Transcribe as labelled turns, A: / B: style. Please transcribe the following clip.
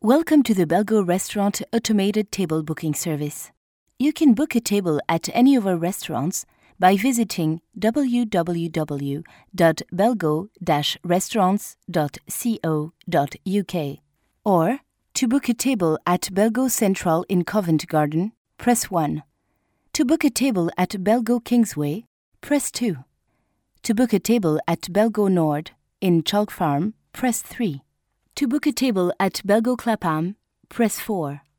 A: Welcome to the Belgo Restaurant Automated Table Booking Service. You can book a table at any of our restaurants by visiting www.belgo-restaurants.co.uk. Or, to book a table at Belgo Central in Covent Garden, press 1. To book a table at Belgo Kingsway, press 2. To book a table at Belgo Nord in Chalk Farm, press 3. To book a table at Belgo Clapham, press 4.